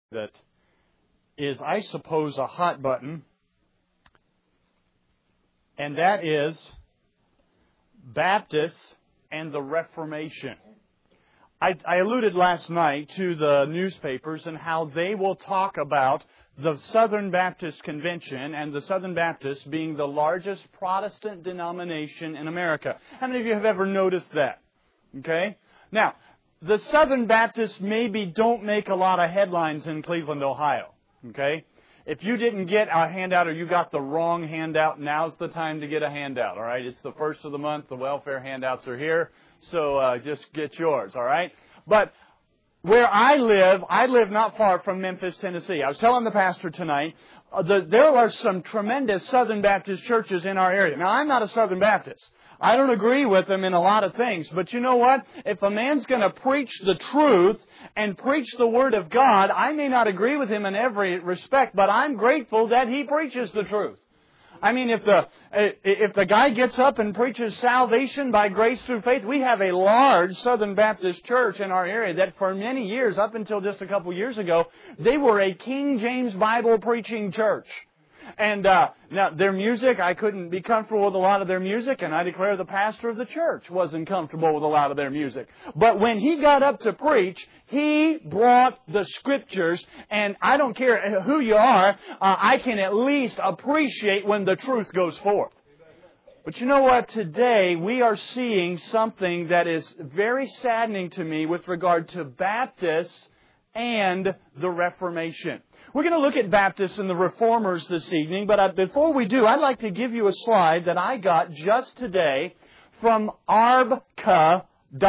that is, I suppose, a hot button, and that is Baptists and the Reformation. I alluded last night to the newspapers and how they will talk about the Southern Baptist Convention and the Southern Baptists being the largest Protestant denomination in America. How many of you have ever noticed that? Okay? Now, the Southern Baptists maybe don't make a lot of headlines in Cleveland, Ohio. Okay? If you didn't get a handout or you got the wrong handout, now's the time to get a handout. All right? It's the first of the month. The welfare handouts are here. So just get yours. All right? But where I live not far from Memphis, Tennessee. I was telling the pastor tonight, there are some tremendous Southern Baptist churches in our area. Now, I'm not a Southern Baptist. I don't agree with them in a lot of things. But you know what? If a man's going to preach the truth and preach the Word of God, I may not agree with him in every respect, but I'm grateful that he preaches the truth. I mean, if the guy gets up and preaches salvation by grace through faith, we have a large Southern Baptist church in our area that for many years, up until just a couple years ago, they were a King James Bible preaching church. And now, their music, I couldn't be comfortable with a lot of their music, and I declare the pastor of the church wasn't comfortable with a lot of their music. But when he got up to preach, he brought the Scriptures, and I don't care who you are, I can at least appreciate when the truth goes forth. But you know what? Today, we are seeing something that is very saddening to me with regard to Baptists and the Reformation. We're going to look at Baptists and the Reformers this evening, but before we do, I'd like to give you a slide that I got just today from arbca.com.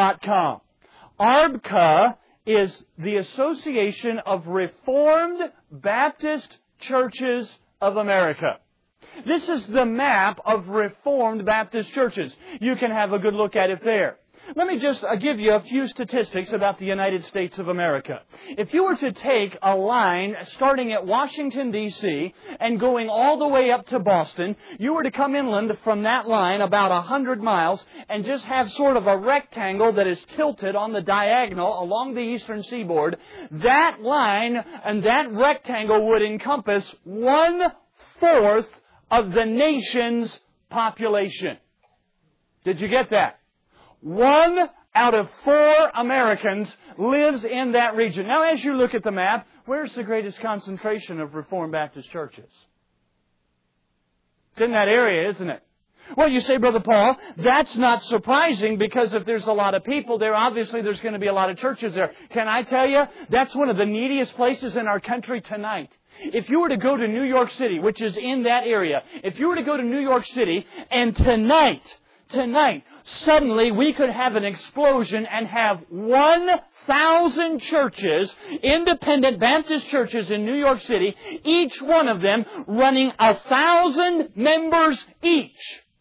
ARBCA is the Association of Reformed Baptist Churches of America. This is the map of Reformed Baptist churches. You can have a good look at it there. Let me just give you a few statistics about the United States of America. If you were to take a line starting at Washington, D.C. and going all the way up to Boston, you were to come inland from that line about 100 miles and just have sort of a rectangle that is tilted on the diagonal along the eastern seaboard, that line and that rectangle would encompass 1/4 of the nation's population. Did you get that? 1 out of 4 Americans lives in that region. Now, as you look at the map, where's the greatest concentration of Reformed Baptist churches? It's in that area, isn't it? Well, you say, Brother Paul, that's not surprising because if there's a lot of people there, obviously there's going to be a lot of churches there. Can I tell you, that's one of the neediest places in our country tonight. If you were to go to New York City, which is in that area, if you were to go to New York City and tonight, suddenly we could have an explosion and have 1,000 churches, independent Baptist churches in New York City, each one of them running 1,000 members each.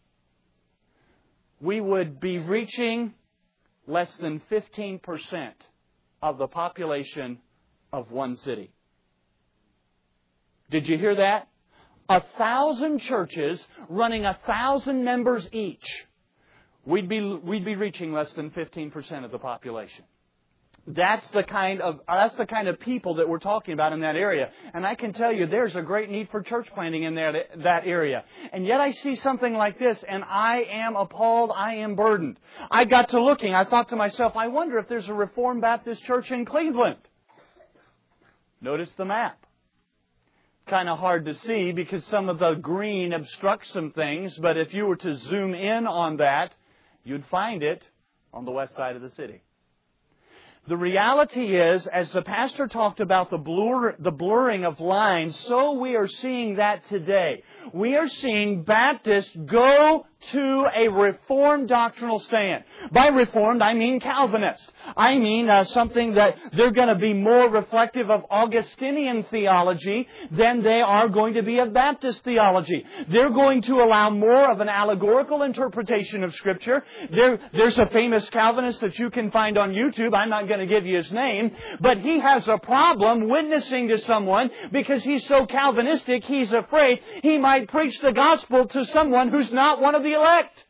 We would be reaching less than 15% of the population of one city. Did you hear that? 1,000 churches running 1,000 members each. We'd be reaching less than 15% of the population. That's the kind of people that we're talking about in that area. And I can tell you there's a great need for church planting in that area. And yet I see something like this and I am appalled, I am burdened. I got to looking, I thought to myself, I wonder if there's a Reformed Baptist church in Cleveland. Notice the map. Kind of hard to see because some of the green obstructs some things, but if you were to zoom in on that, you'd find it on the west side of the city. The reality is, as the pastor talked about the blurring of lines, so we are seeing that today. We are seeing Baptists go to a Reformed doctrinal stand. By Reformed, I mean Calvinist. I mean something that they're going to be more reflective of Augustinian theology than they are going to be of Baptist theology. They're going to allow more of an allegorical interpretation of Scripture. There's a famous Calvinist that you can find on YouTube. I'm not going to give you his name, but he has a problem witnessing to someone because he's so Calvinistic, he's afraid he might preach the gospel to someone who's not one of the elect.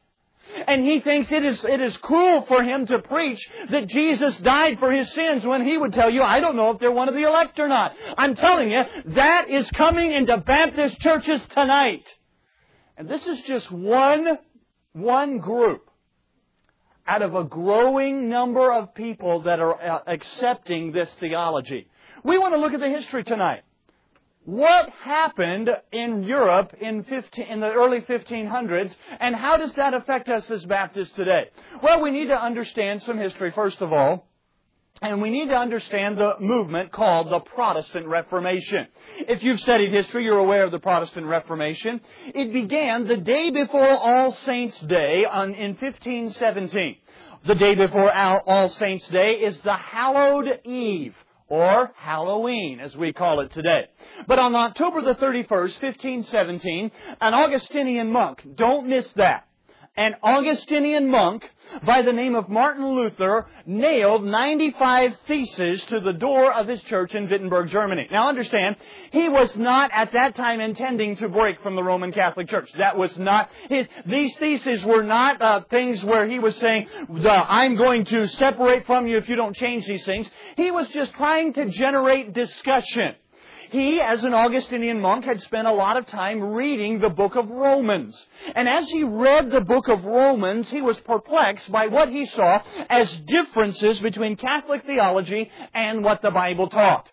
And he thinks it is cruel for him to preach that Jesus died for his sins when he would tell you, I don't know if they're one of the elect or not. I'm telling you, that is coming into Baptist churches tonight. And this is just one group out of a growing number of people that are accepting this theology. We want to look at the history tonight. What happened in Europe in the early 1500s, and how does that affect us as Baptists today? Well, we need to understand some history, first of all. And we need to understand the movement called the Protestant Reformation. If you've studied history, you're aware of the Protestant Reformation. It began the day before All Saints' Day in 1517. The day before All Saints' Day is the Hallowed Eve, or Halloween, as we call it today. But on October the 31st, 1517, an Augustinian monk, don't miss that, an Augustinian monk by the name of Martin Luther nailed 95 theses to the door of his church in Wittenberg, Germany. Now understand, he was not at that time intending to break from the Roman Catholic Church. That was not these theses were not things where he was saying, I'm going to separate from you if you don't change these things. He was just trying to generate discussion. He, as an Augustinian monk, had spent a lot of time reading the book of Romans. And as he read the book of Romans, he was perplexed by what he saw as differences between Catholic theology and what the Bible taught.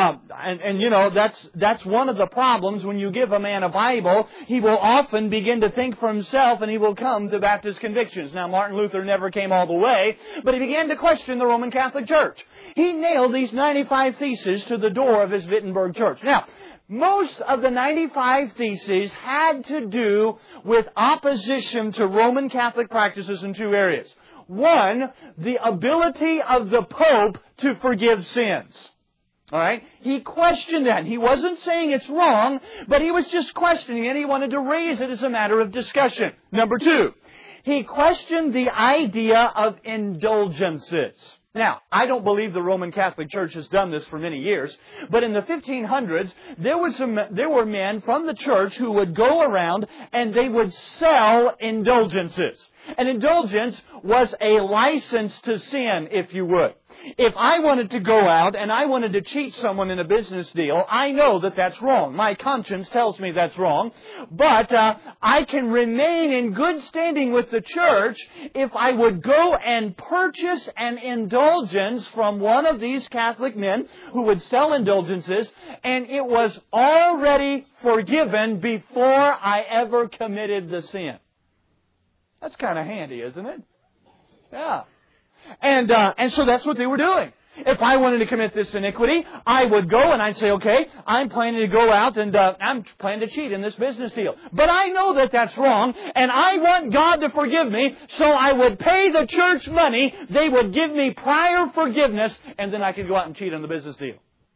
That's one of the problems when you give a man a Bible. He will often begin to think for himself and he will come to Baptist convictions. Now, Martin Luther never came all the way, but he began to question the Roman Catholic Church. He nailed these 95 theses to the door of his Wittenberg church. Now, most of the 95 theses had to do with opposition to Roman Catholic practices in two areas. One, the ability of the Pope to forgive sins. All right? He questioned that. He wasn't saying it's wrong, but he was just questioning it. He wanted to raise it as a matter of discussion. Number two, he questioned the idea of indulgences. Now, I don't believe the Roman Catholic Church has done this for many years, but in the 1500s, there were men from the church who would go around and they would sell indulgences. An indulgence was a license to sin, if you would. If I wanted to go out and I wanted to cheat someone in a business deal, I know that that's wrong. My conscience tells me that's wrong. But I can remain in good standing with the church if I would go and purchase an indulgence from one of these Catholic men who would sell indulgences, and it was already forgiven before I ever committed the sin. That's kind of handy, isn't it? Yeah. And so that's what they were doing. If I wanted to commit this iniquity, I would go and I'd say, okay, I'm planning to go out and I'm planning to cheat in this business deal. But I know that that's wrong, and I want God to forgive me, so I would pay the church money. They would give me prior forgiveness, and then I could go out and cheat on the business deal.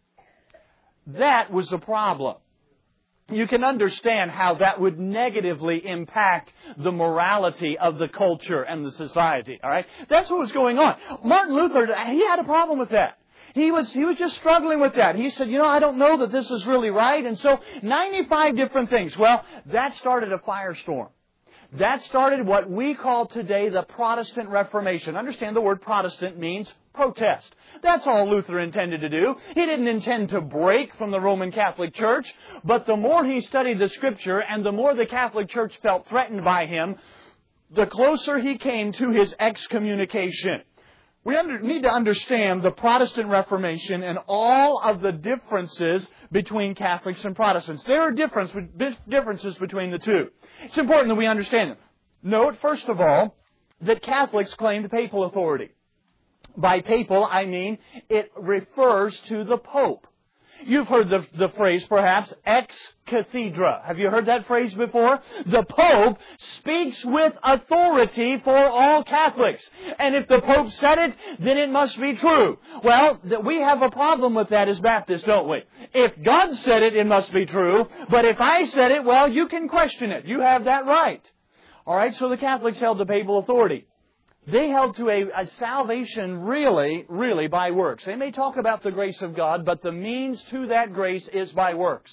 That was the problem. You can understand how that would negatively impact the morality of the culture and the society. All right, that's what was going on. Martin Luther, he had a problem with that. He was just struggling with that. He said, I don't know that this is really right. And so 95 different things. Well, that started a firestorm. That started what we call today the Protestant Reformation. Understand the word Protestant means protest. That's all Luther intended to do. He didn't intend to break from the Roman Catholic Church, but the more he studied the Scripture and the more the Catholic Church felt threatened by him, the closer he came to his excommunication. We need to understand the Protestant Reformation and all of the differences between Catholics and Protestants. There are differences between the two. It's important that we understand them. Note, first of all, that Catholics claimed papal authority. By papal, I mean it refers to the Pope. You've heard the phrase, perhaps, ex cathedra. Have you heard that phrase before? The Pope speaks with authority for all Catholics. And if the Pope said it, then it must be true. Well, we have a problem with that as Baptists, don't we? If God said it, it must be true. But if I said it, well, you can question it. You have that right. All right, so the Catholics held the papal authority. They held to a salvation really by works. They may talk about the grace of God, but the means to that grace is by works.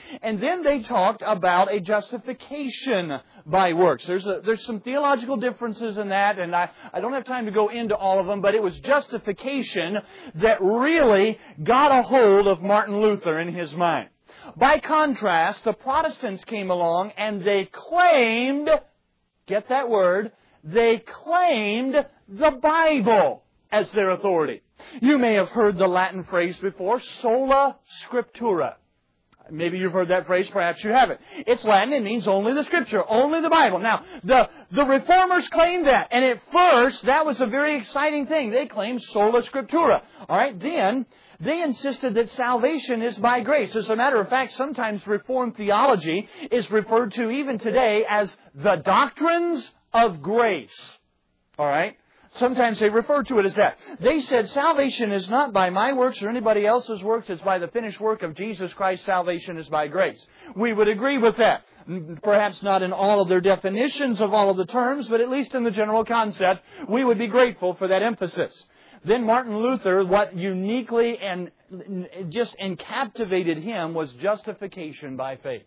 And then they talked about a justification by works. There's some theological differences in that, and I don't have time to go into all of them, but it was justification that really got a hold of Martin Luther in his mind. By contrast, the Protestants came along and they claimed, get that word, they claimed the Bible as their authority. You may have heard the Latin phrase before, sola scriptura. Maybe you've heard that phrase, perhaps you haven't. It's Latin, it means only the Scripture, only the Bible. Now, the Reformers claimed that, and at first, that was a very exciting thing. They claimed sola scriptura. Alright, then, they insisted that salvation is by grace. As a matter of fact, sometimes Reformed theology is referred to even today as the doctrines of grace. Alright? Sometimes they refer to it as that. They said salvation is not by my works or anybody else's works. It's by the finished work of Jesus Christ. Salvation is by grace. We would agree with that. Perhaps not in all of their definitions of all of the terms, but at least in the general concept, we would be grateful for that emphasis. Then Martin Luther, what uniquely and just captivated him was justification by faith.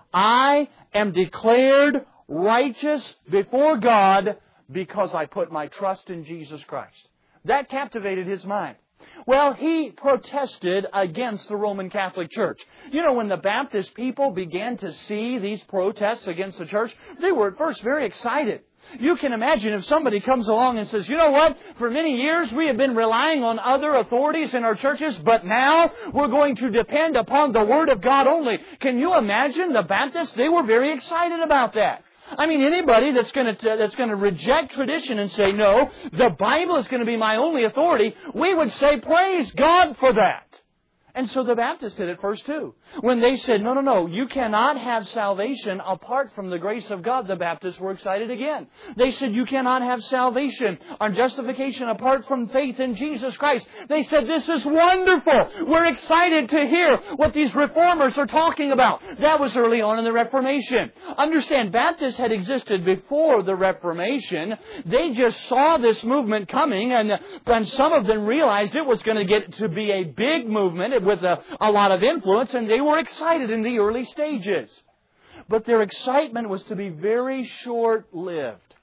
I am declared righteous before God because I put my trust in Jesus Christ. That captivated his mind. Well, he protested against the Roman Catholic Church. You know, when the Baptist people began to see these protests against the church, they were at first very excited. You can imagine if somebody comes along and says, you know what, for many years we have been relying on other authorities in our churches, but now we're going to depend upon the Word of God only. Can you imagine the Baptists? They were very excited about that. I mean, anybody that's going to reject tradition and say, no, the Bible is going to be my only authority, we would say, praise God for that. And so the Baptists did it first too. When they said, no, you cannot have salvation apart from the grace of God, the Baptists were excited again. They said, you cannot have salvation or justification apart from faith in Jesus Christ. They said, this is wonderful. We're excited to hear what these reformers are talking about. That was early on in the Reformation. Understand, Baptists had existed before the Reformation. They just saw this movement coming, and some of them realized it was going to get to be a big movement with a lot of influence, and they were excited in the early stages. But their excitement was to be very short-lived.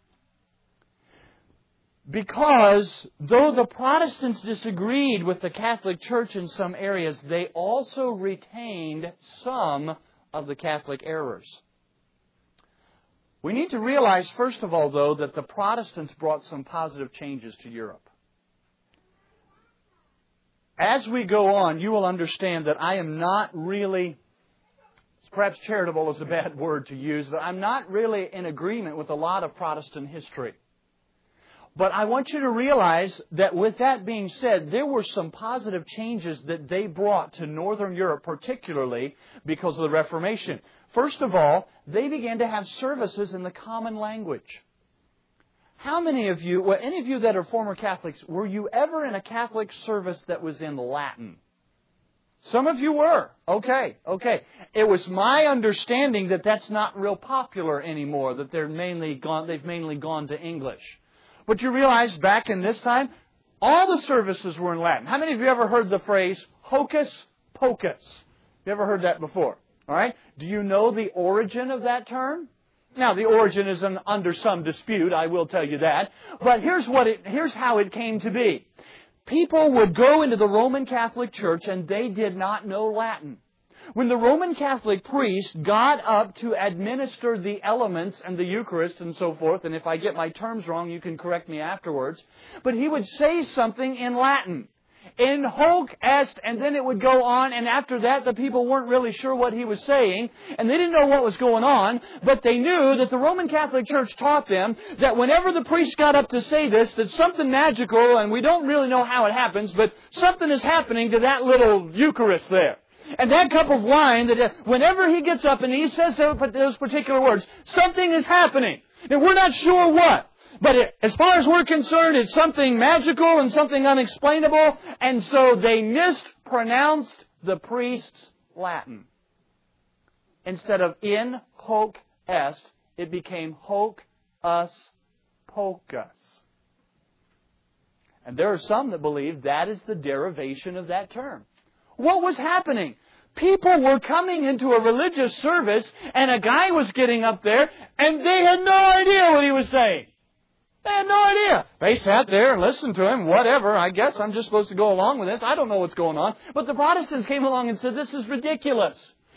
Because though the Protestants disagreed with the Catholic Church in some areas, they also retained some of the Catholic errors. We need to realize, first of all, though, that the Protestants brought some positive changes to Europe. As we go on, you will understand that I am not really, perhaps charitable is a bad word to use, but I'm not really in agreement with a lot of Protestant history. But I want you to realize that with that being said, there were some positive changes that they brought to Northern Europe, particularly because of the Reformation. First of all, they began to have services in the common language. How many of you, well, any of you that are former Catholics, were you ever in a Catholic service that was in Latin? Some of you were. Okay. It was my understanding that that's not real popular anymore, that they've mainly gone to English. But you realize back in this time, all the services were in Latin. How many of you ever heard the phrase hocus pocus? You ever heard that before? All right. Do you know the origin of that term? Now, the origin is under some dispute, I will tell you that. But here's how it came to be. People would go into the Roman Catholic Church and they did not know Latin. When the Roman Catholic priest got up to administer the elements and the Eucharist and so forth, and if I get my terms wrong, you can correct me afterwards, but he would say something in Latin. In hoc est, and then it would go on, and after that the people weren't really sure what he was saying, and they didn't know what was going on, but they knew that the Roman Catholic Church taught them that whenever the priest got up to say this, that something magical, and we don't really know how it happens, but something is happening to that little Eucharist there. And that cup of wine, that whenever he gets up and he says those particular words, something is happening. And we're not sure what. But as far as we're concerned, it's something magical and something unexplainable. And so they mispronounced the priest's Latin. Instead of in hoc est, it became hoc us pocus. And there are some that believe that is the derivation of that term. What was happening? People were coming into a religious service and a guy was getting up there and they had no idea what he was saying. They had no idea. They sat there and listened to him, whatever. I guess I'm just supposed to go along with this. I don't know what's going on. But the Protestants came along and said, this is ridiculous.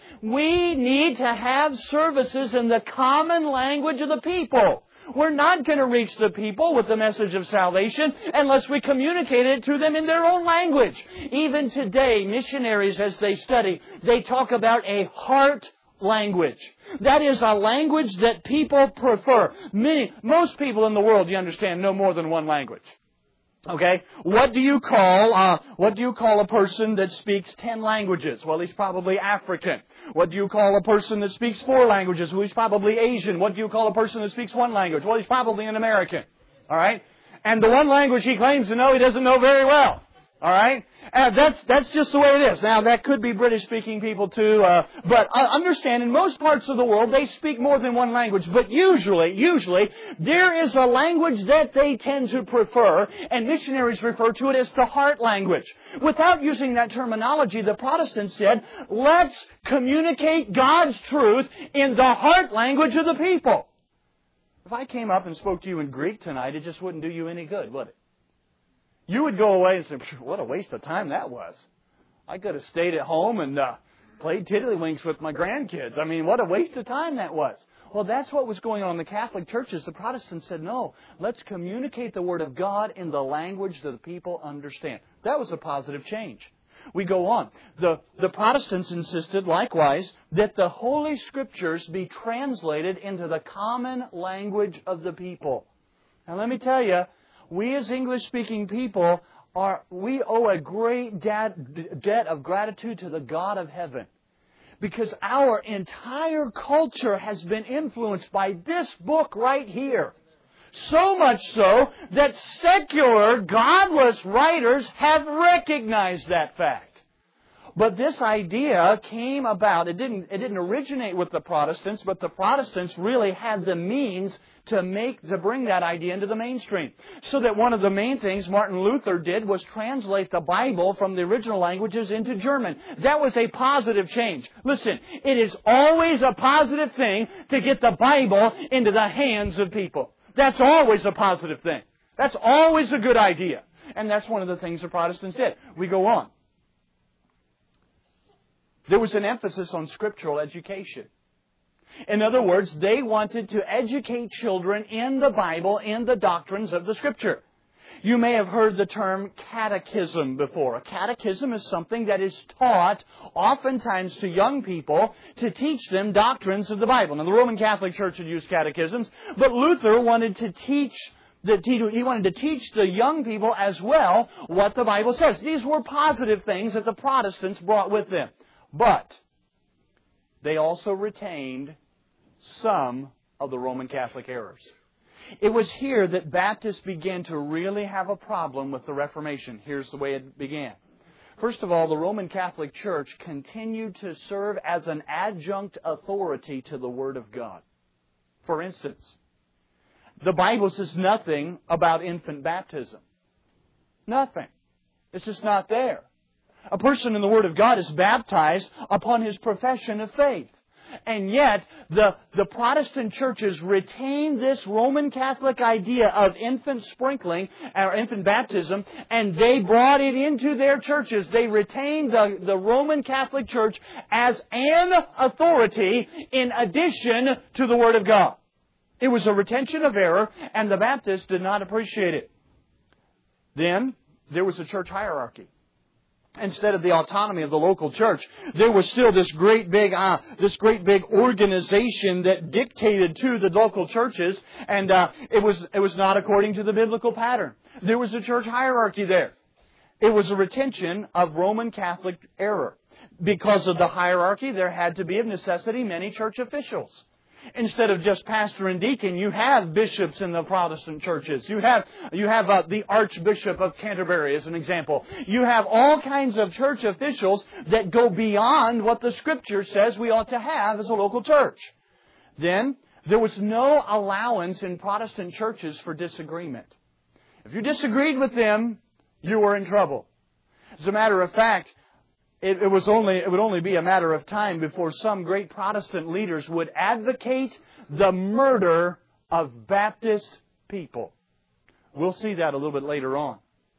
We need to have services in the common language of the people. We're not going to reach the people with the message of salvation unless we communicate it to them in their own language. Even today, missionaries, as they study, they talk about a heart language. That is a language that people prefer. Most people in the world, you understand, know more than one language. Okay? What do you call a person that speaks 10 languages? Well, he's probably African. What do you call a person that speaks 4 languages? Well, he's probably Asian. What do you call a person that speaks 1 language? Well, he's probably an American. All right? And the one language he claims to know, he doesn't know very well. All right? That's just the way it is. Now, that could be British-speaking people too, but understand, in most parts of the world, they speak more than one language. But usually, there is a language that they tend to prefer, and missionaries refer to it as the heart language. Without using that terminology, the Protestants said, let's communicate God's truth in the heart language of the people. If I came up and spoke to you in Greek tonight, it just wouldn't do you any good, would it? You would go away and say, what a waste of time that was. I could have stayed at home and played tiddlywinks with my grandkids. I mean, what a waste of time that was. Well, that's what was going on in the Catholic churches. The Protestants said, no, let's communicate the Word of God in the language that the people understand. That was a positive change. We go on. The Protestants insisted, likewise, that the Holy Scriptures be translated into the common language of the people. Now, let me tell you, we as English-speaking people, we owe a great debt of gratitude to the God of heaven. Because our entire culture has been influenced by this book right here. So much so that secular, godless writers have recognized that fact. But this idea came about, it didn't originate with the Protestants, but the Protestants really had the means to bring that idea into the mainstream. So that one of the main things Martin Luther did was translate the Bible from the original languages into German. That was a positive change. Listen, it is always a positive thing to get the Bible into the hands of people. That's always a positive thing. That's always a good idea. And that's one of the things the Protestants did. We go on. There was an emphasis on scriptural education. In other words, they wanted to educate children in the Bible, in the doctrines of the Scripture. You may have heard the term catechism before. A catechism is something that is taught oftentimes to young people to teach them doctrines of the Bible. Now, the Roman Catholic Church had used catechisms, but Luther wanted to teach the young people as well what the Bible says. These were positive things that the Protestants brought with them. But they also retained some of the Roman Catholic errors. It was here that Baptists began to really have a problem with the Reformation. Here's the way it began. First of all, the Roman Catholic Church continued to serve as an adjunct authority to the Word of God. For instance, the Bible says nothing about infant baptism. Nothing. It's just not there. A person in the Word of God is baptized upon his profession of faith. And yet, the Protestant churches retained this Roman Catholic idea of infant sprinkling, or infant baptism, and they brought it into their churches. They retained the Roman Catholic Church as an authority in addition to the Word of God. It was a retention of error, and the Baptists did not appreciate it. Then, there was a church hierarchy. Instead of the autonomy of the local church, there was still this great big organization that dictated to the local churches, and it was not according to the biblical pattern. There was a church hierarchy there. It was a retention of Roman Catholic error. Because of the hierarchy, there had to be of necessity many church officials. Instead of just pastor and deacon, you have bishops in the Protestant churches. You have the Archbishop of Canterbury as an example. You have all kinds of church officials that go beyond what the Scripture says we ought to have as a local church. Then, there was no allowance in Protestant churches for disagreement. If you disagreed with them, you were in trouble. As a matter of fact, it would only be a matter of time before some great Protestant leaders would advocate the murder of Baptist people. We'll see that a little bit later on.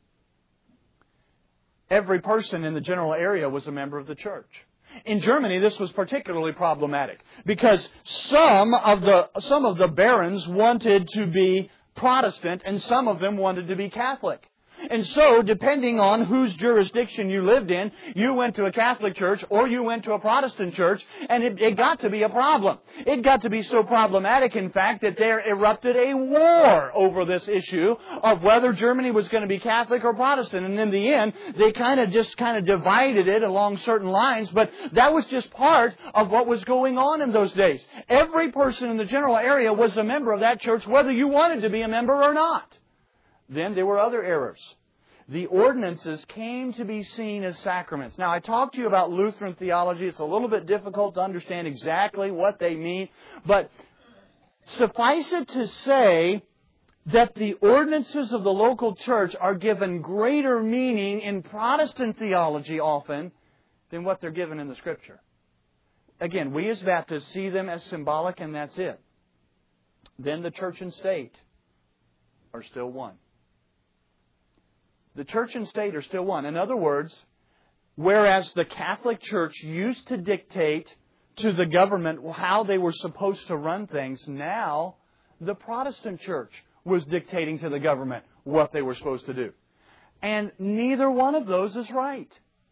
Every person in the general area was a member of the church. In Germany, this was particularly problematic because some of the barons wanted to be Protestant and some of them wanted to be Catholic. And so, depending on whose jurisdiction you lived in, you went to a Catholic church or you went to a Protestant church, and it got to be a problem. It got to be so problematic, in fact, that there erupted a war over this issue of whether Germany was going to be Catholic or Protestant. And in the end, they kind of divided it along certain lines, but that was just part of what was going on in those days. Every person in the general area was a member of that church, whether you wanted to be a member or not. Then there were other errors. The ordinances came to be seen as sacraments. Now, I talked to you about Lutheran theology. It's a little bit difficult to understand exactly what they mean. But suffice it to say that the ordinances of the local church are given greater meaning in Protestant theology often than what they're given in the Scripture. Again, we as Baptists see them as symbolic, and that's it. Then the church and state are still one. The church and state are still one. In other words, whereas the Catholic Church used to dictate to the government how they were supposed to run things, now the Protestant Church was dictating to the government what they were supposed to do. And neither one of those is right.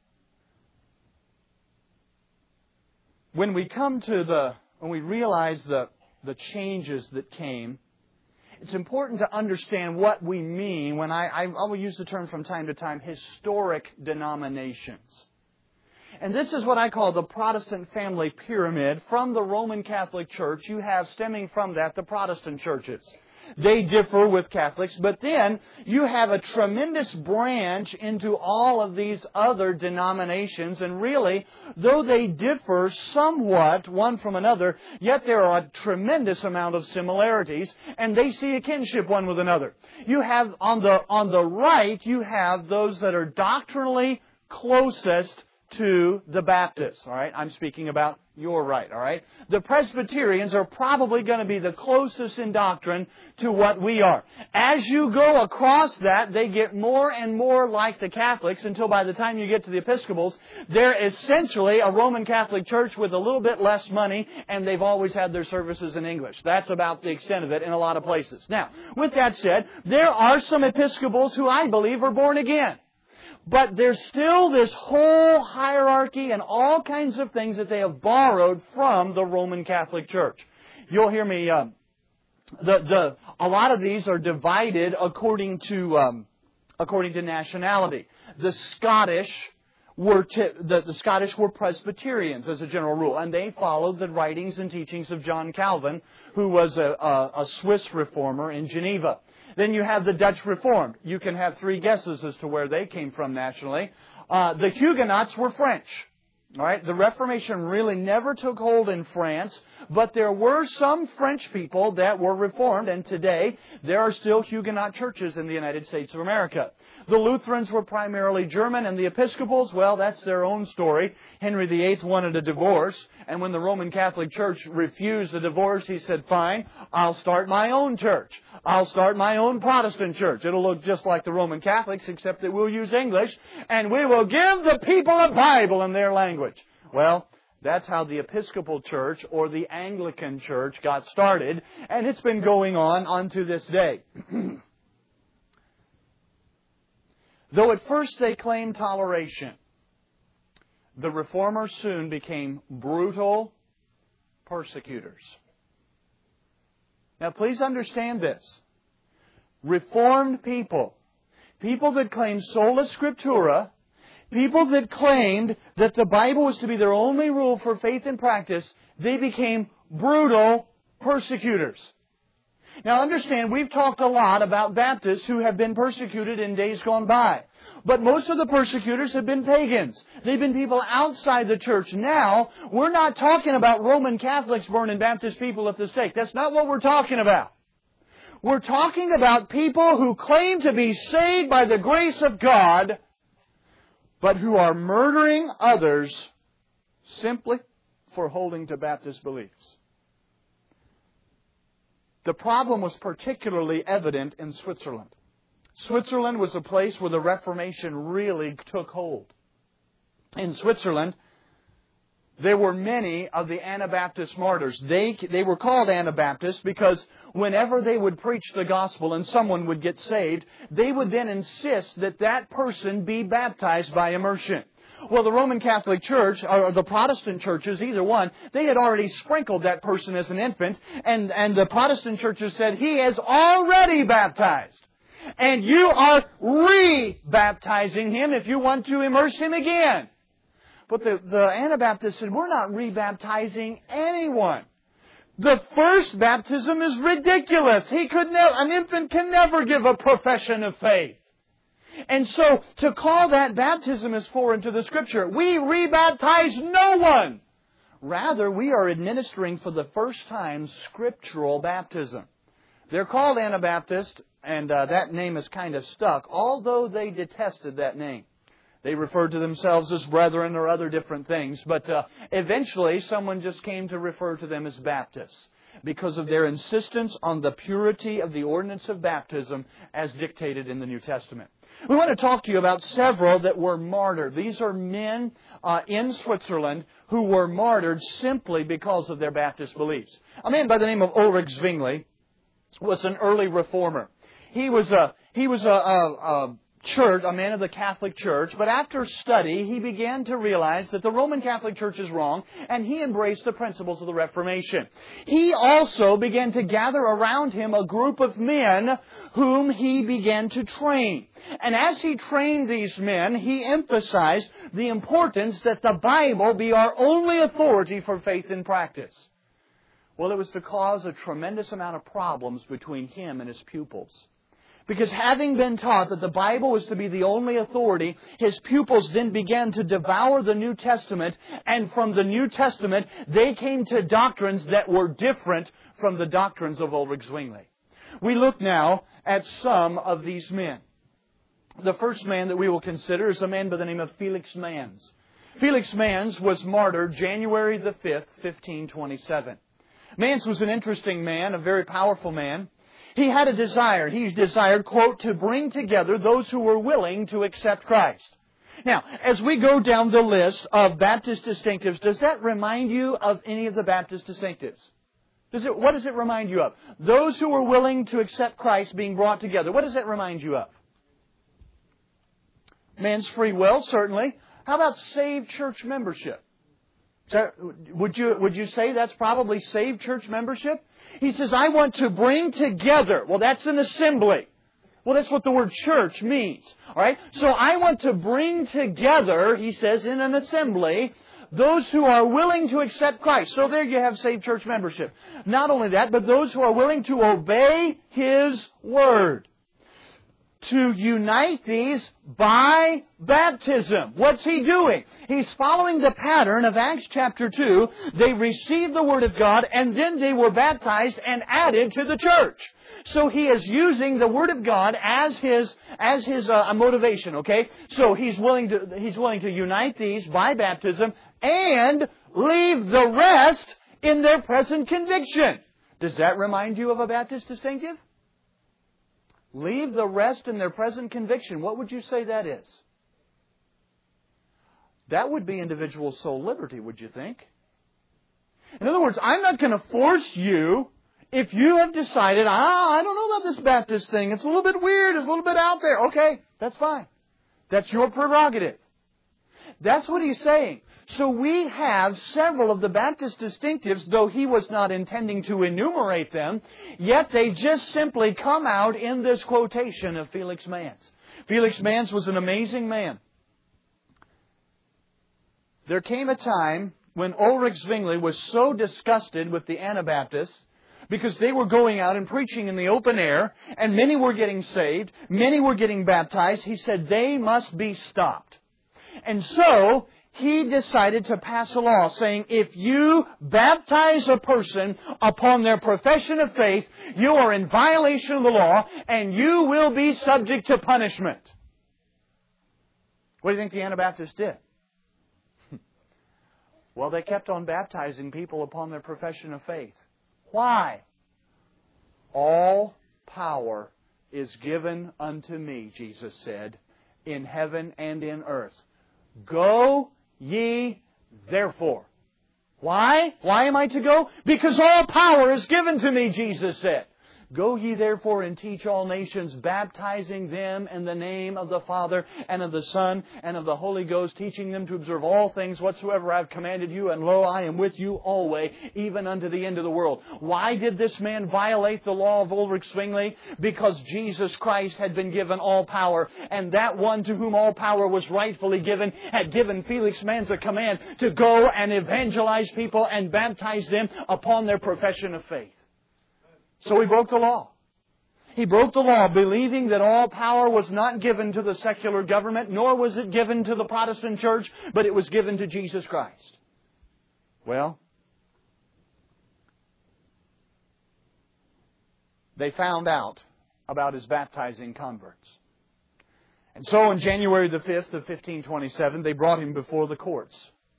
When we realize the changes that came, it's important to understand what we mean when I will use the term from time to time, historic denominations. And this is what I call the Protestant family pyramid. From the Roman Catholic Church, you have stemming from that the Protestant churches. They differ with Catholics, but then you have a tremendous branch into all of these other denominations. And really, though they differ somewhat one from another, yet there are a tremendous amount of similarities, and they see a kinship one with another. You have on the right, you have those that are doctrinally closest to the Baptists. All right, I'm speaking about your right. All right, the Presbyterians are probably going to be the closest in doctrine to what we are. As you go across that, they get more and more like the Catholics until by the time you get to the Episcopals, they're essentially a Roman Catholic church with a little bit less money, and they've always had their services in English. That's about the extent of it in a lot of places. Now, with that said, there are some Episcopals who I believe are born again. But there's still this whole hierarchy and all kinds of things that they have borrowed from the Roman Catholic Church. You'll hear me. A lot of these are divided according to nationality. The Scottish were Presbyterians as a general rule, and they followed the writings and teachings of John Calvin, who was a Swiss reformer in Geneva. Then you have the Dutch Reformed. You can have three guesses as to where they came from nationally. The Huguenots were French. All right, the Reformation really never took hold in France, but there were some French people that were Reformed, and today there are still Huguenot churches in the United States of America. The Lutherans were primarily German, and the Episcopals, well, that's their own story. Henry VIII wanted a divorce, and when the Roman Catholic Church refused the divorce, he said, fine, I'll start my own church. I'll start my own Protestant church. It'll look just like the Roman Catholics, except that we'll use English, and we will give the people a Bible in their language. Well, that's how the Episcopal Church or the Anglican Church got started, and it's been going on to this day. Though at first they claimed toleration, the Reformers soon became brutal persecutors. Now please understand this. Reformed people that claimed sola scriptura, people that claimed that the Bible was to be their only rule for faith and practice, they became brutal persecutors. Now understand, we've talked a lot about Baptists who have been persecuted in days gone by. But most of the persecutors have been pagans. They've been people outside the church. Now, we're not talking about Roman Catholics burning Baptist people at the stake. That's not what we're talking about. We're talking about people who claim to be saved by the grace of God, but who are murdering others simply for holding to Baptist beliefs. The problem was particularly evident in Switzerland. Switzerland was a place where the Reformation really took hold. In Switzerland, there were many of the Anabaptist martyrs. They were called Anabaptists because whenever they would preach the gospel and someone would get saved, they would then insist that that person be baptized by immersion. Well, the Roman Catholic Church, or the Protestant churches, either one, they had already sprinkled that person as an infant, and the Protestant churches said, he is already baptized. And you are re-baptizing him if you want to immerse him again. But the Anabaptists said, we're not re-baptizing anyone. The first baptism is ridiculous. An infant can never give a profession of faith. And so, to call that baptism is foreign to the Scripture. We rebaptize no one. Rather, we are administering for the first time scriptural baptism. They're called Anabaptist, and that name is kind of stuck, although they detested that name. They referred to themselves as brethren or other different things, but eventually someone just came to refer to them as Baptists because of their insistence on the purity of the ordinance of baptism as dictated in the New Testament. We want to talk to you about several that were martyred. These are men in Switzerland who were martyred simply because of their Baptist beliefs. A man by the name of Ulrich Zwingli was an early reformer. He was a man of the Catholic Church, but after study, he began to realize that the Roman Catholic Church is wrong, and he embraced the principles of the Reformation. He also began to gather around him a group of men whom he began to train. And as he trained these men, he emphasized the importance that the Bible be our only authority for faith and practice. Well, it was to cause a tremendous amount of problems between him and his pupils. Because having been taught that the Bible was to be the only authority, his pupils then began to devour the New Testament, and from the New Testament, they came to doctrines that were different from the doctrines of Ulrich Zwingli. We look now at some of these men. The first man that we will consider is a man by the name of Felix Manz. Felix Manz was martyred January the 5th, 1527. Manz was an interesting man, a very powerful man. He had a desire. He desired, quote, to bring together those who were willing to accept Christ. Now, as we go down the list of Baptist distinctives, does that remind you of any of the Baptist distinctives? What does it remind you of? Those who were willing to accept Christ being brought together. What does that remind you of? Man's free will, certainly. How about saved church membership? Would you say that's probably saved church membership? He says, I want to bring together. Well, that's an assembly. Well, that's what the word church means. All right? So I want to bring together, he says, in an assembly, those who are willing to accept Christ. So there you have saved church membership. Not only that, but those who are willing to obey His Word. To unite these by baptism. What's he doing? He's following the pattern of Acts chapter 2. They received the Word of God and then they were baptized and added to the church. So he is using the Word of God as his motivation, okay? So he's willing to unite these by baptism and leave the rest in their present conviction. Does that remind you of a Baptist distinctive? Leave the rest in their present conviction. What would you say that is? That would be individual soul liberty, would you think? In other words, I'm not going to force you if you have decided, I don't know about this Baptist thing. It's a little bit weird. It's a little bit out there. Okay, that's fine. That's your prerogative. That's what he's saying. So we have several of the Baptist distinctives, though he was not intending to enumerate them, yet they just simply come out in this quotation of Felix Manz. Felix Manz was an amazing man. There came a time when Ulrich Zwingli was so disgusted with the Anabaptists because they were going out and preaching in the open air, and many were getting saved, many were getting baptized. He said they must be stopped. And so he decided to pass a law saying, if you baptize a person upon their profession of faith, you are in violation of the law and you will be subject to punishment. What do you think the Anabaptists did? Well, they kept on baptizing people upon their profession of faith. Why? All power is given unto me, Jesus said, in heaven and in earth. Go ye therefore. Why? Why am I to go? Because all power is given to me, Jesus said. Go ye therefore and teach all nations, baptizing them in the name of the Father and of the Son and of the Holy Ghost, teaching them to observe all things whatsoever I have commanded you, and lo, I am with you always, even unto the end of the world. Why did this man violate the law of Ulrich Zwingli? Because Jesus Christ had been given all power, and that one to whom all power was rightfully given had given Felix Manz a command to go and evangelize people and baptize them upon their profession of faith. So he broke the law. He broke the law, believing that all power was not given to the secular government, nor was it given to the Protestant church, but it was given to Jesus Christ. Well, they found out about his baptizing converts. And so on January the 5th of 1527, they brought him before the courts.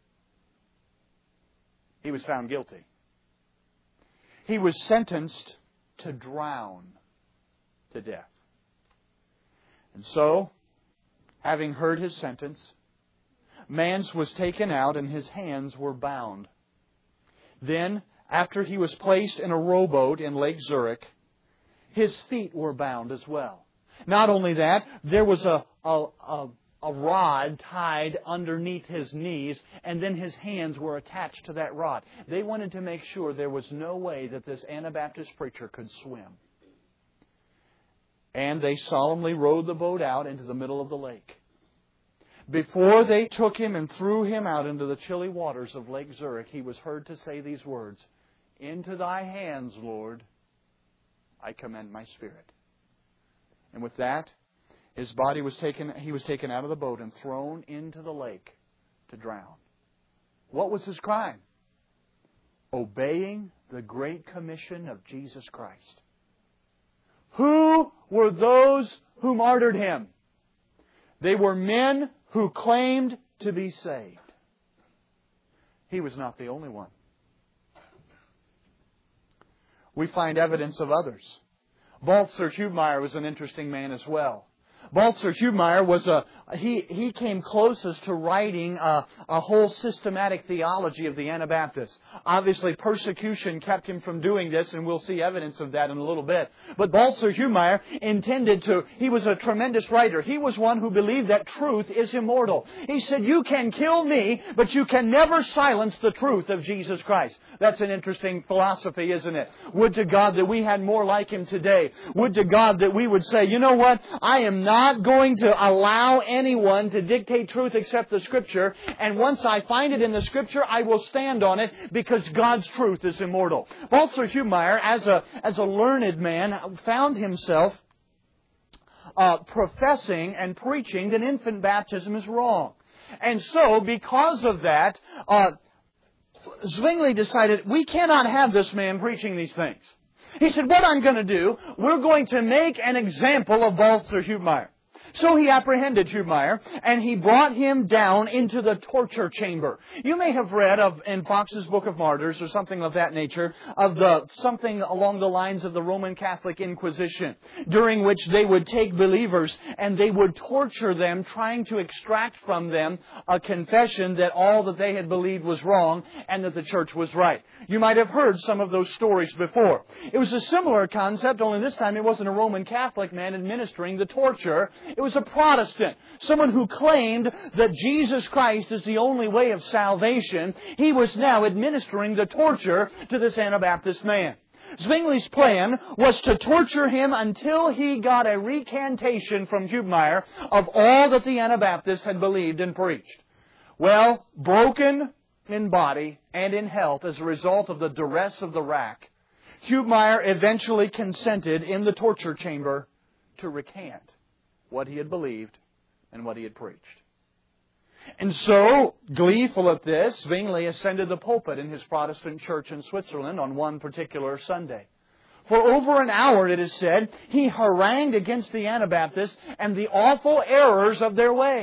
He was found guilty. He was sentenced to drown to death. And so, having heard his sentence, Manz was taken out and his hands were bound. Then, after he was placed in a rowboat in Lake Zurich, his feet were bound as well. Not only that, there was a rod tied underneath his knees, and then his hands were attached to that rod. They wanted to make sure there was no way that this Anabaptist preacher could swim. And they solemnly rowed the boat out into the middle of the lake. Before they took him and threw him out into the chilly waters of Lake Zurich, he was heard to say these words, "Into thy hands, Lord, I commend my spirit." And with that, he was taken out of the boat and thrown into the lake to drown. What was his crime? Obeying the great commission of Jesus Christ. Who were those who martyred him? They were men who claimed to be saved. He was not the only one. We find evidence of others. Balthasar Hubmaier was an interesting man as well. Balthasar Hubmaier was he came closest to writing a whole systematic theology of the Anabaptists. Obviously, persecution kept him from doing this, and we'll see evidence of that in a little bit. But Balthasar Hubmaier he was a tremendous writer. He was one who believed that truth is immortal. He said, you can kill me, but you can never silence the truth of Jesus Christ. That's an interesting philosophy, isn't it? Would to God that we had more like him today. Would to God that we would say, you know what? I am not going to allow anyone to dictate truth except the Scripture. And once I find it in the Scripture, I will stand on it because God's truth is immortal. Balthasar Hubmaier, as a learned man, found himself professing and preaching that infant baptism is wrong. And so, because of that, Zwingli decided, we cannot have this man preaching these things. He said, what I'm going to do, we're going to make an example of Balthasar Hubmaier. So he apprehended Hubmaier, and he brought him down into the torture chamber. You may have read in Fox's Book of Martyrs, or something of that nature, of something along the lines of the Roman Catholic Inquisition, during which they would take believers and they would torture them, trying to extract from them a confession that all that they had believed was wrong and that the church was right. You might have heard some of those stories before. It was a similar concept, only this time it wasn't a Roman Catholic man administering the torture. It was a Protestant, someone who claimed that Jesus Christ is the only way of salvation. He was now administering the torture to this Anabaptist man. Zwingli's plan was to torture him until he got a recantation from Hubmaier of all that the Anabaptists had believed and preached. Well, broken in body and in health as a result of the duress of the rack, Hubmaier eventually consented in the torture chamber to recant what he had believed and what he had preached. And so, gleeful at this, Zwingli ascended the pulpit in his Protestant church in Switzerland on one particular Sunday. For over an hour, it is said, he harangued against the Anabaptists and the awful errors of their ways.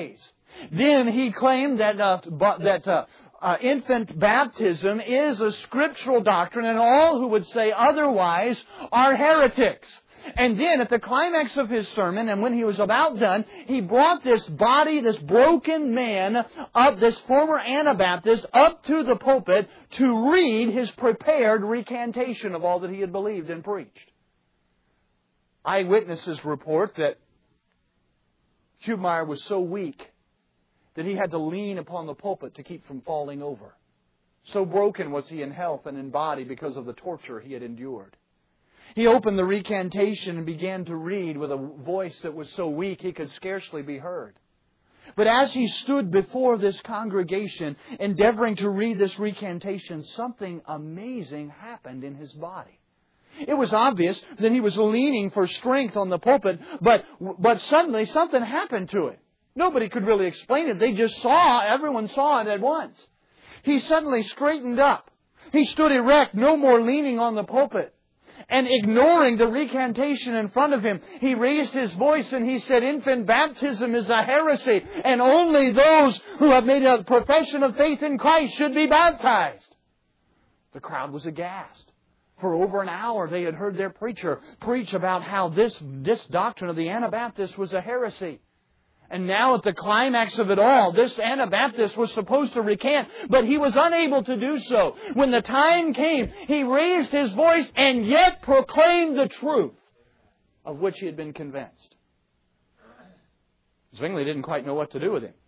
Then he claimed that infant baptism is a scriptural doctrine, and all who would say otherwise are heretics. And then at the climax of his sermon, and when he was about done, he brought this body, this broken man, up, this former Anabaptist, up to the pulpit to read his prepared recantation of all that he had believed and preached. Eyewitnesses report that Hubmaier was so weak that he had to lean upon the pulpit to keep from falling over. So broken was he in health and in body because of the torture he had endured. He opened the recantation and began to read with a voice that was so weak he could scarcely be heard. But as he stood before this congregation, endeavoring to read this recantation, something amazing happened in his body. It was obvious that he was leaning for strength on the pulpit, but suddenly something happened to it. Nobody could really explain it. Everyone saw it at once. He suddenly straightened up. He stood erect, no more leaning on the pulpit. And ignoring the recantation in front of him, he raised his voice and he said, "Infant baptism is a heresy, and only those who have made a profession of faith in Christ should be baptized." The crowd was aghast. For over an hour they had heard their preacher preach about how this doctrine of the Anabaptists was a heresy. And now at the climax of it all, this Anabaptist was supposed to recant, but he was unable to do so. When the time came, he raised his voice and yet proclaimed the truth of which he had been convinced. Zwingli didn't quite know what to do with him.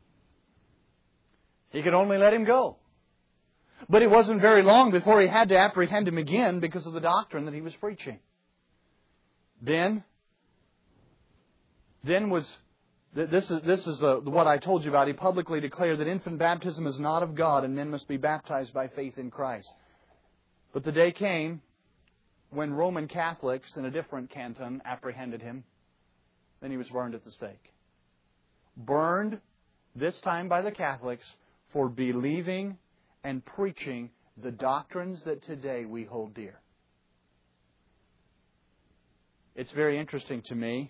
He could only let him go. But it wasn't very long before he had to apprehend him again because of the doctrine that he was preaching. Then was... This is what I told you about. He publicly declared that infant baptism is not of God and men must be baptized by faith in Christ. But the day came when Roman Catholics in a different canton apprehended him. Then he was burned at the stake. Burned, this time by the Catholics, for believing and preaching the doctrines that today we hold dear. It's very interesting to me.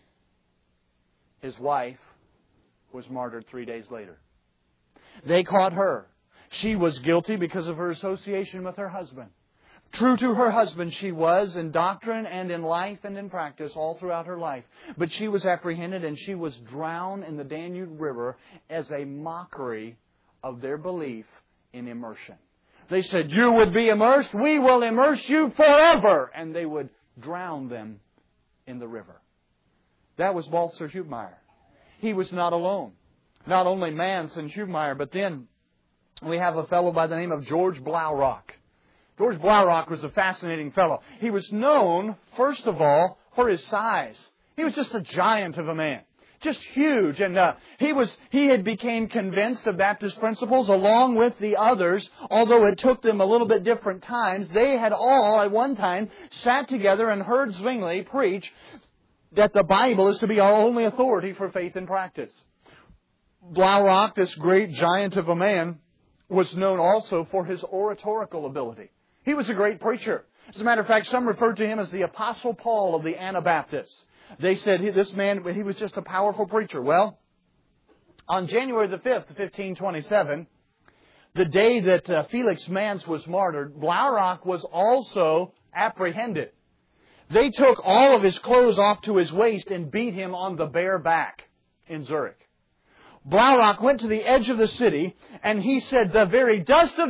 His wife was martyred 3 days later. They caught her. She was guilty because of her association with her husband. True to her husband she was in doctrine and in life and in practice all throughout her life. But she was apprehended and she was drowned in the Danube River as a mockery of their belief in immersion. They said, "You would be immersed, we will immerse you forever." And they would drown them in the river. That was Balthasar Hubmaier. He was not alone. Not only Mans and Hubmaier, but then we have a fellow by the name of George Blaurock. George Blaurock was a fascinating fellow. He was known, first of all, for his size. He was just a giant of a man. Just huge. And he had become convinced of Baptist principles along with the others, although it took them a little bit different times. They had all, at one time, sat together and heard Zwingli preach that the Bible is to be our only authority for faith and practice. Blaurock, this great giant of a man, was known also for his oratorical ability. He was a great preacher. As a matter of fact, some referred to him as the Apostle Paul of the Anabaptists. They said this man, he was just a powerful preacher. Well, on January the 5th, 1527, the day that Felix Mans was martyred, Blaurock was also apprehended. They took all of his clothes off to his waist and beat him on the bare back in Zurich. Blaurock went to the edge of the city and he said, the very dust of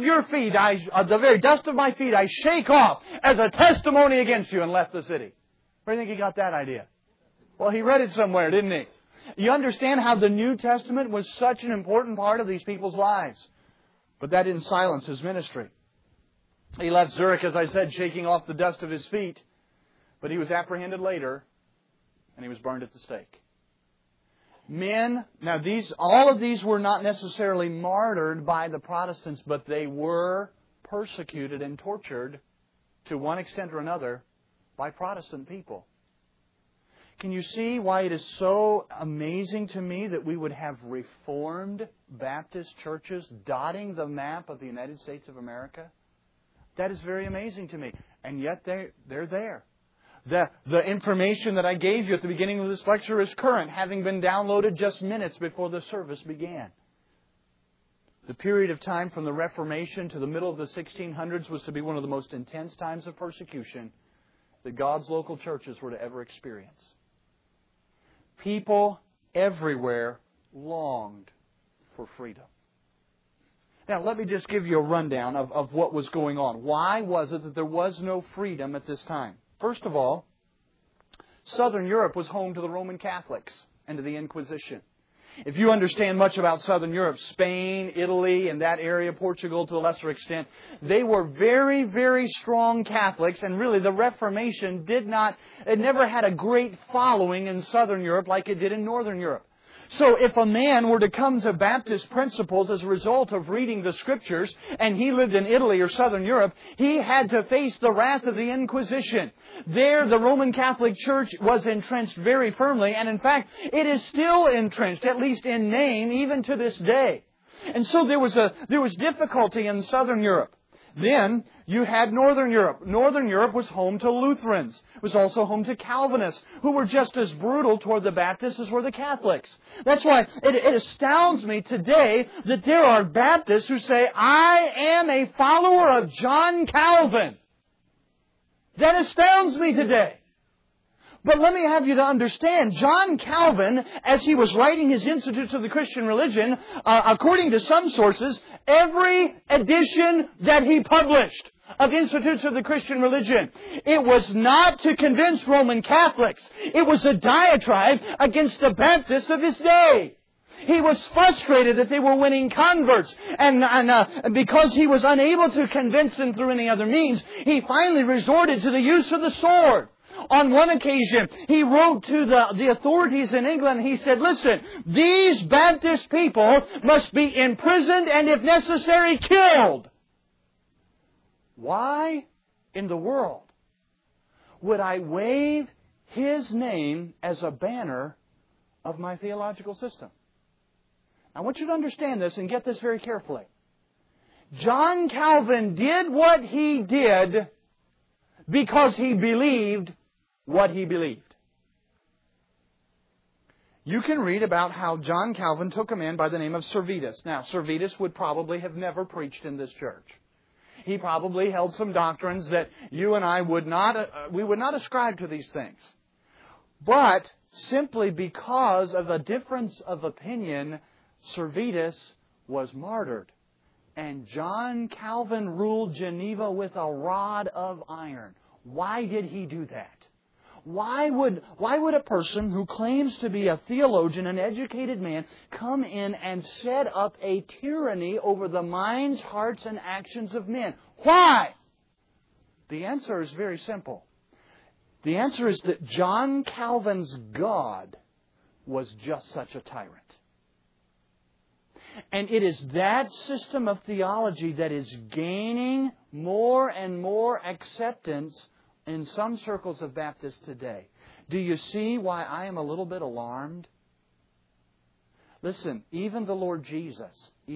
my feet I shake off as a testimony against you, and left the city. Where do you think he got that idea? Well, he read it somewhere, didn't he? You understand how the New Testament was such an important part of these people's lives. But that didn't silence his ministry. He left Zurich, as I said, shaking off the dust of his feet. But he was apprehended later, and he was burned at the stake. Men, now all of these were not necessarily martyred by the Protestants, but they were persecuted and tortured to one extent or another by Protestant people. Can you see why it is so amazing to me that we would have Reformed Baptist churches dotting the map of the United States of America? That is very amazing to me. And yet they're there. The information that I gave you at the beginning of this lecture is current, having been downloaded just minutes before the service began. The period of time from the Reformation to the middle of the 1600s was to be one of the most intense times of persecution that God's local churches were to ever experience. People everywhere longed for freedom. Now, let me just give you a rundown of what was going on. Why was it that there was no freedom at this time? First of all, Southern Europe was home to the Roman Catholics and to the Inquisition. If you understand much about Southern Europe, Spain, Italy, and that area, Portugal to a lesser extent, they were very, very strong Catholics, and really the Reformation it never had a great following in Southern Europe like it did in Northern Europe. So if a man were to come to Baptist principles as a result of reading the Scriptures, and he lived in Italy or Southern Europe, he had to face the wrath of the Inquisition. There, the Roman Catholic Church was entrenched very firmly, and in fact, it is still entrenched, at least in name, even to this day. And so there was difficulty in Southern Europe. Then you had Northern Europe. Northern Europe was home to Lutherans. It was also home to Calvinists, who were just as brutal toward the Baptists as were the Catholics. That's why it astounds me today that there are Baptists who say, I am a follower of John Calvin. That astounds me today. But let me have you to understand, John Calvin, as he was writing his Institutes of the Christian Religion, according to some sources, every edition that he published of Institutes of the Christian Religion, it was not to convince Roman Catholics. It was a diatribe against the Baptists of his day. He was frustrated that they were winning converts, and because he was unable to convince them through any other means, he finally resorted to the use of the sword. On one occasion, he wrote to the authorities in England. He said, listen, these Baptist people must be imprisoned and, if necessary, killed. Why in the world would I wave his name as a banner of my theological system? I want you to understand this and get this very carefully. John Calvin did what he did because he believed what he believed. You can read about how John Calvin took a man by the name of Servetus. Now, Servetus would probably have never preached in this church. He probably held some doctrines that you and I would not ascribe to these things. But simply because of a difference of opinion, Servetus was martyred. And John Calvin ruled Geneva with a rod of iron. Why did he do that? Why would a person who claims to be a theologian, an educated man, come in and set up a tyranny over the minds, hearts, and actions of men? Why? The answer is very simple. The answer is that John Calvin's God was just such a tyrant. And it is that system of theology that is gaining more and more acceptance in some circles of Baptists today. Do you see why I am a little bit alarmed? Listen, even the Lord Jesus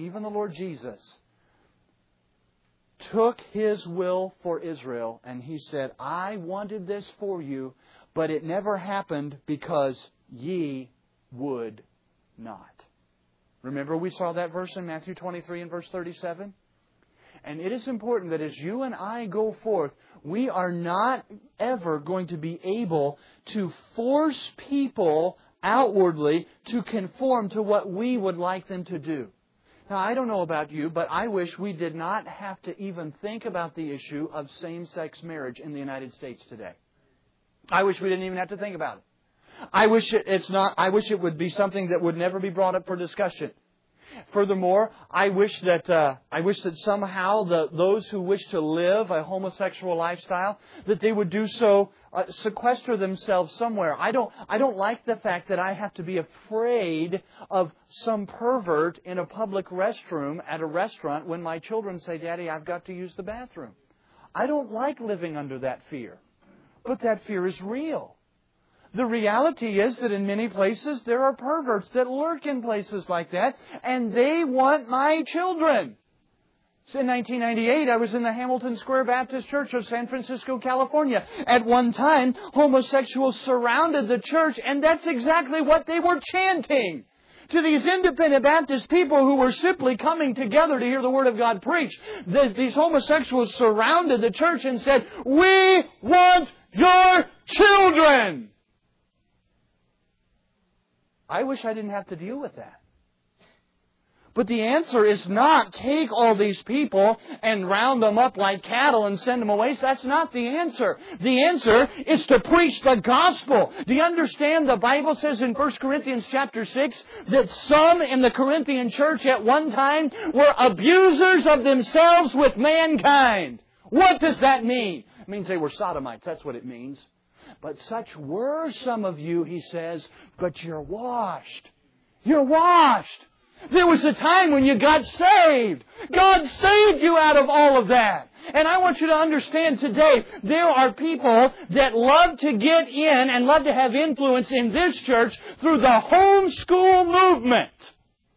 took His will for Israel, and He said, I wanted this for you, but it never happened because ye would not. Remember we saw that verse in Matthew 23 and verse 37? And it is important that as you and I go forth, we are not ever going to be able to force people outwardly to conform to what we would like them to do. Now, I don't know about you, but I wish we did not have to even think about the issue of same-sex marriage in the United States today. I wish we didn't even have to think about it. I wish it would be something that would never be brought up for discussion. Furthermore, I wish that somehow those who wish to live a homosexual lifestyle, that they would do so, sequester themselves somewhere. I don't like the fact that I have to be afraid of some pervert in a public restroom at a restaurant when my children say, Daddy, I've got to use the bathroom. I don't like living under that fear. But that fear is real. The reality is that in many places there are perverts that lurk in places like that, and they want my children. So in 1998, I was in the Hamilton Square Baptist Church of San Francisco, California. At one time, homosexuals surrounded the church, and that's exactly what they were chanting to these independent Baptist people who were simply coming together to hear the Word of God preached. These homosexuals surrounded the church and said, "We want your children!" I wish I didn't have to deal with that. But the answer is not take all these people and round them up like cattle and send them away. That's not the answer. The answer is to preach the gospel. Do you understand the Bible says in 1 Corinthians chapter 6 that some in the Corinthian church at one time were abusers of themselves with mankind? What does that mean? It means they were sodomites. That's what it means. But such were some of you, he says, but you're washed. You're washed. There was a time when you got saved. God saved you out of all of that. And I want you to understand today, there are people that love to get in and love to have influence in this church through the homeschool movement.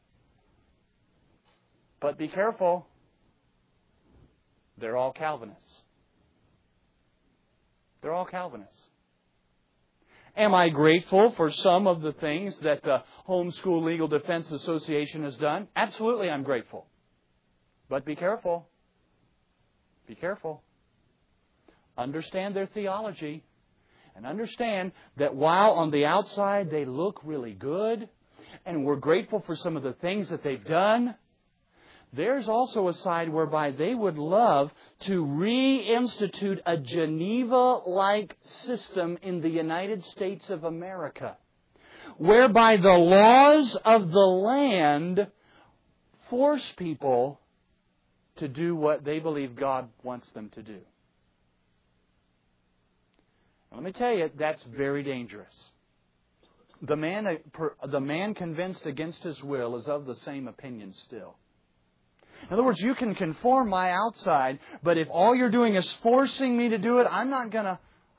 But be careful. They're all Calvinists. They're all Calvinists. Am I grateful for some of the things that the Homeschool Legal Defense Association has done? Absolutely, I'm grateful. But be careful. Be careful. Understand their theology. And understand that while on the outside they look really good, and we're grateful for some of the things that they've done, there's also a side whereby they would love to reinstitute a Geneva-like system in the United States of America, whereby the laws of the land force people to do what they believe God wants them to do. Let me tell you, that's very dangerous. The man convinced against his will is of the same opinion still. In other words, you can conform my outside, but if all you're doing is forcing me to do it, I'm not going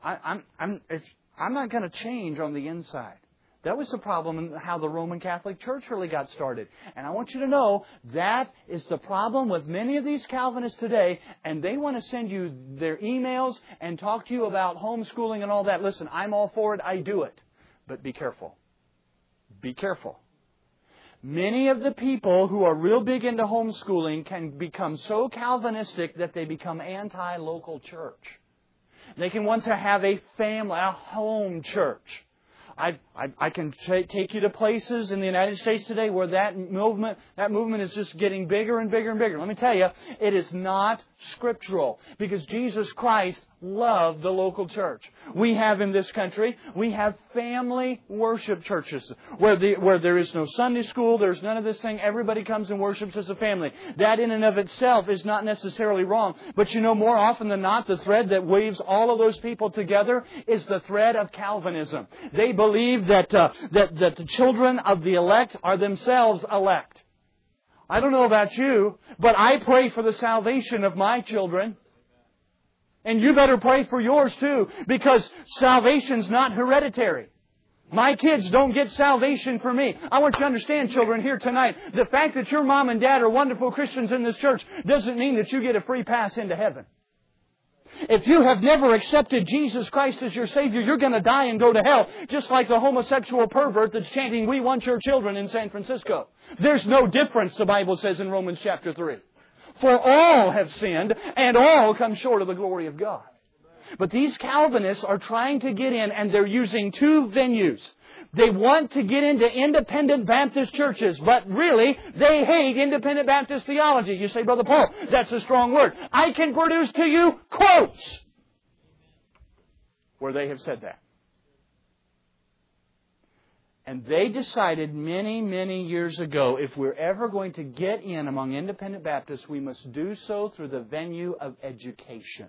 to change on the inside. That was the problem in how the Roman Catholic Church really got started. And I want you to know that is the problem with many of these Calvinists today, and they want to send you their emails and talk to you about homeschooling and all that. Listen, I'm all for it. I do it. But be careful. Be careful. Many of the people who are real big into homeschooling can become so Calvinistic that they become anti-local church. They can want to have a family, a home church. I can take you to places in the United States today where that movement is just getting bigger and bigger and bigger. Let me tell you, it is not scriptural because Jesus Christ loved the local church. We have in this country, we have family worship churches where there is no Sunday school, there's none of this thing. Everybody comes and worships as a family. That in and of itself is not necessarily wrong. But you know, more often than not, the thread that weaves all of those people together is the thread of Calvinism. They believe that the children of the elect are themselves elect. I don't know about you, but I pray for the salvation of my children. And you better pray for yours too, because salvation's not hereditary. My kids don't get salvation for me. I want you to understand, children, here tonight, the fact that your mom and dad are wonderful Christians in this church doesn't mean that you get a free pass into heaven. If you have never accepted Jesus Christ as your Savior, you're going to die and go to hell, just like the homosexual pervert that's chanting, "We want your children" in San Francisco. There's no difference, the Bible says in Romans chapter 3. For all have sinned, and all come short of the glory of God. But these Calvinists are trying to get in, and they're using two venues. They want to get into independent Baptist churches, but really, they hate independent Baptist theology. You say, "Brother Paul, that's a strong word." I can produce to you quotes where they have said that. And they decided many, many years ago, if we're ever going to get in among independent Baptists, we must do so through the venue of education.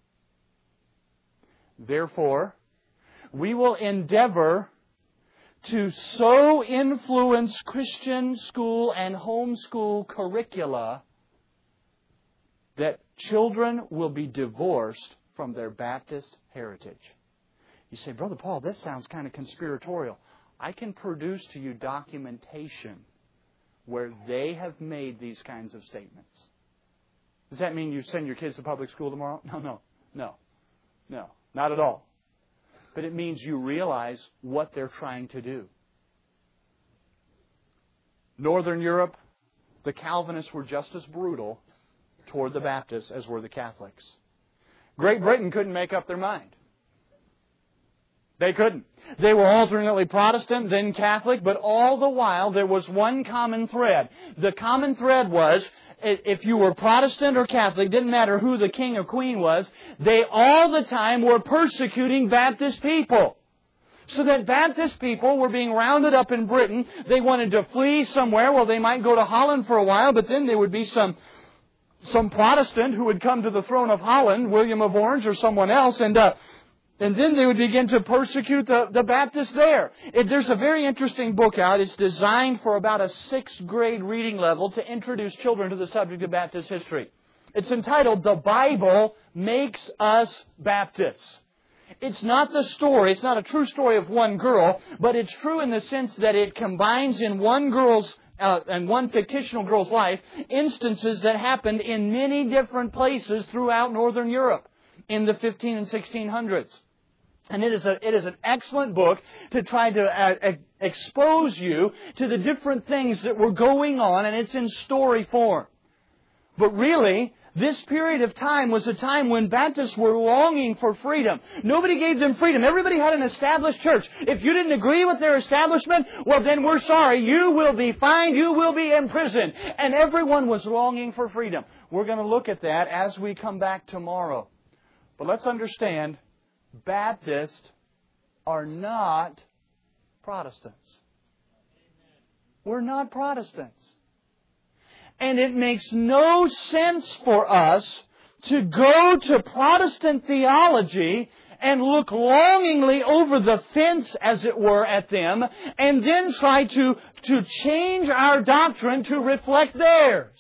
Therefore, we will endeavor to so influence Christian school and homeschool curricula that children will be divorced from their Baptist heritage. You say, "Brother Paul, this sounds kind of conspiratorial." I can produce to you documentation where they have made these kinds of statements. Does that mean you send your kids to public school tomorrow? No, not at all. But it means you realize what they're trying to do. Northern Europe, the Calvinists were just as brutal toward the Baptists as were the Catholics. Great Britain couldn't make up their mind. They couldn't. They were alternately Protestant, then Catholic, but all the while there was one common thread. The common thread was, if you were Protestant or Catholic, didn't matter who the king or queen was, they all the time were persecuting Baptist people. So that Baptist people were being rounded up in Britain. They wanted to flee somewhere. Well, they might go to Holland for a while, but then there would be some Protestant who would come to the throne of Holland, William of Orange or someone else, and then they would begin to persecute the Baptists there. There's a very interesting book out. It's designed for about a 6th grade reading level to introduce children to the subject of Baptist history. It's entitled, The Bible Makes Us Baptists. It's not the story, it's not a true story of one girl, but it's true in the sense that it combines in one girl's and one fictional girl's life instances that happened in many different places throughout Northern Europe in the 15 and 1600s. And it is an excellent book to try to expose you to the different things that were going on, and it's in story form. But really, this period of time was a time when Baptists were longing for freedom. Nobody gave them freedom. Everybody had an established church. If you didn't agree with their establishment, well then we're sorry. You will be fined. You will be imprisoned. And everyone was longing for freedom. We're going to look at that as we come back tomorrow. But let's understand, Baptists are not Protestants. We're not Protestants. And it makes no sense for us to go to Protestant theology and look longingly over the fence, as it were, at them, and then try to change our doctrine to reflect theirs.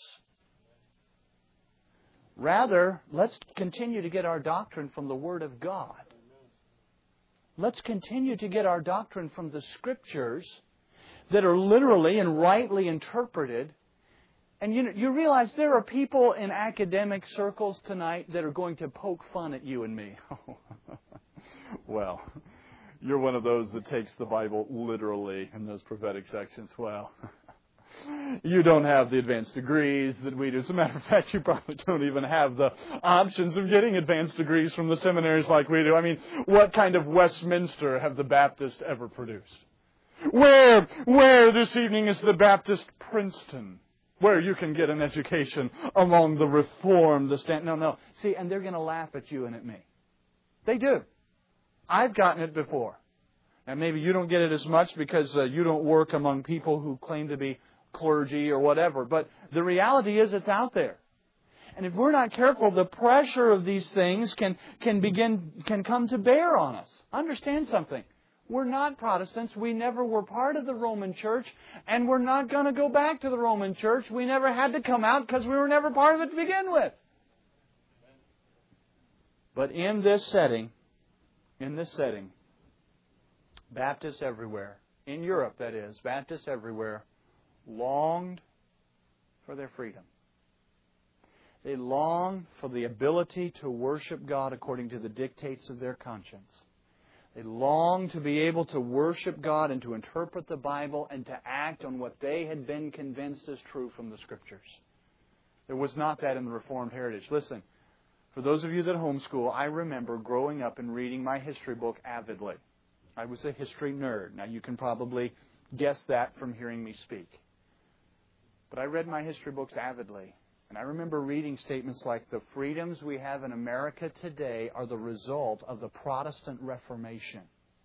Rather, let's continue to get our doctrine from the Word of God. Let's continue to get our doctrine from the Scriptures that are literally and rightly interpreted. And you realize there are people in academic circles tonight that are going to poke fun at you and me. Well, you're one of those that takes the Bible literally in those prophetic sections. Well, you don't have the advanced degrees that we do. As a matter of fact, you probably don't even have the options of getting advanced degrees from the seminaries like we do. I mean, what kind of Westminster have the Baptists ever produced? Where this evening is the Baptist Princeton, where you can get an education along the Reformed, No. See, and they're going to laugh at you and at me. They do. I've gotten it before. Now, maybe you don't get it as much because you don't work among people who claim to be clergy or whatever. But the reality is it's out there. And if we're not careful, the pressure of these things can come to bear on us. Understand something. We're not Protestants. We never were part of the Roman Church, and we're not going to go back to the Roman Church. We never had to come out because we were never part of it to begin with. But in this setting, Baptists everywhere, in Europe that is, Baptists everywhere, longed for their freedom. They longed for the ability to worship God according to the dictates of their conscience. They longed to be able to worship God and to interpret the Bible and to act on what they had been convinced is true from the Scriptures. There was not that in the Reformed heritage. Listen, for those of you that homeschool, I remember growing up and reading my history book avidly. I was a history nerd. Now, you can probably guess that from hearing me speak. But I read my history books avidly. And I remember reading statements like, the freedoms we have in America today are the result of the Protestant Reformation.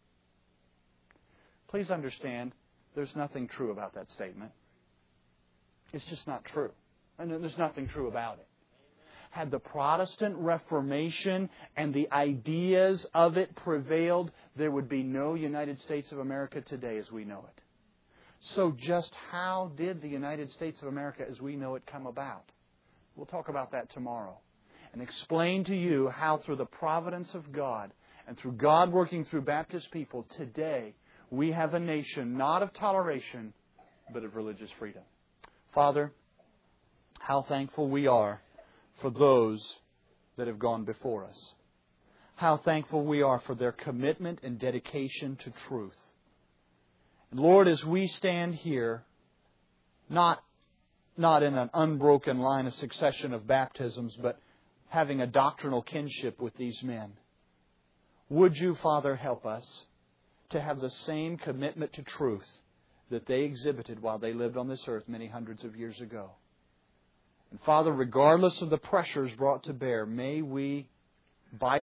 Please understand, there's nothing true about that statement. It's just not true. And there's nothing true about it. Had the Protestant Reformation and the ideas of it prevailed, there would be no United States of America today as we know it. So just how did the United States of America as we know it come about? We'll talk about that tomorrow and explain to you how through the providence of God and through God working through Baptist people, today we have a nation not of toleration but of religious freedom. Father, how thankful we are for those that have gone before us. How thankful we are for their commitment and dedication to truth. And Lord, as we stand here, not in an unbroken line of succession of baptisms, but having a doctrinal kinship with these men, would You, Father, help us to have the same commitment to truth that they exhibited while they lived on this earth many hundreds of years ago. And Father, regardless of the pressures brought to bear, may we, by